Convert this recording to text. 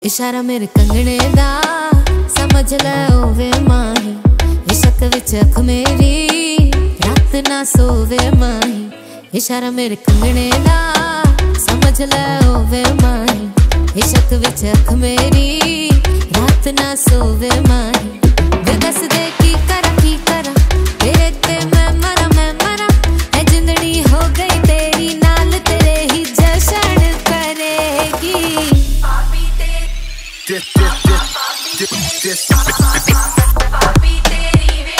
इशारा मेरे कंगने दा समझ लै ओवे माही, इशक विच अख मेरी रात ना सोवे माही। इशारा मेरे कंगने दा समझ लै ओवे माही, इशक विच अख मेरी रात ना सोवे माही। वे दस दे की करा तेरे ते मैं मरा